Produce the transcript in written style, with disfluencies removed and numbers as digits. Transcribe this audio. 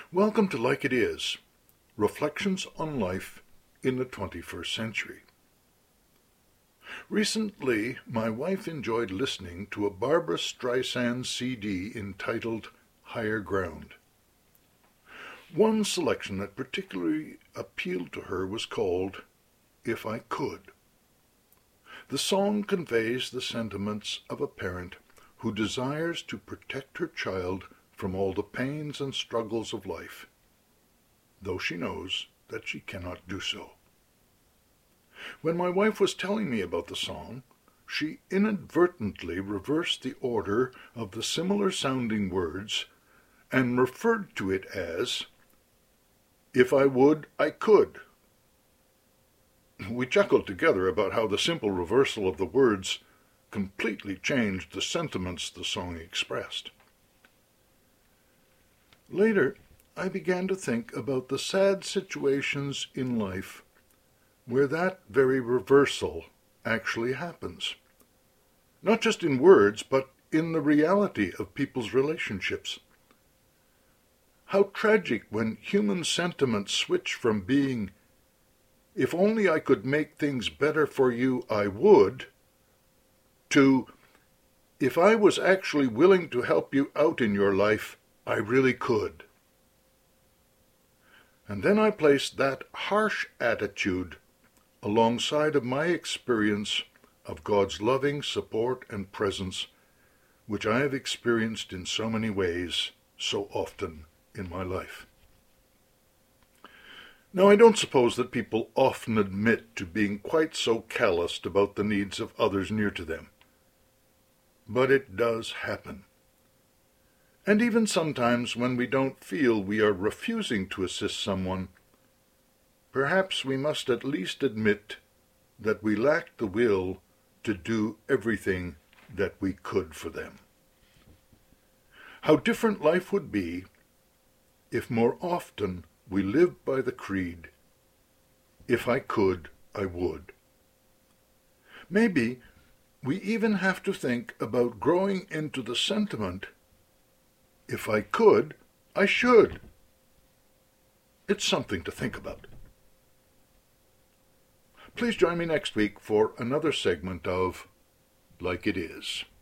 Welcome to Like It Is, Reflections on Life in the 21st Century. Recently, my wife enjoyed listening to a Barbra Streisand CD entitled Higher Ground. One selection that particularly appealed to her was called If I Could. The song conveys the sentiments of a parent who desires to protect her child from all the pains and struggles of life, though she knows that she cannot do so. When my wife was telling me about the song, she inadvertently reversed the order of the similar-sounding words and referred to it as, "If I would, I could." We chuckled together about how the simple reversal of the words completely changed the sentiments the song expressed. Later, I began to think about the sad situations in life where that very reversal actually happens. Not just in words, but in the reality of people's relationships. How tragic when human sentiments switch from being, "If only I could make things better for you, I would," to, "If I was actually willing to help you out in your life, I really could." And then I placed that harsh attitude alongside of my experience of God's loving support and presence, which I have experienced in so many ways, so often in my life. Now, I don't suppose that people often admit to being quite so calloused about the needs of others near to them. But it does happen. And even sometimes when we don't feel we are refusing to assist someone, perhaps we must at least admit that we lack the will to do everything that we could for them. How different life would be if more often we lived by the creed, "If I could, I would." Maybe we even have to think about growing into the sentiment, "If I could, I should." It's something to think about. Please join me next week for another segment of Like It Is.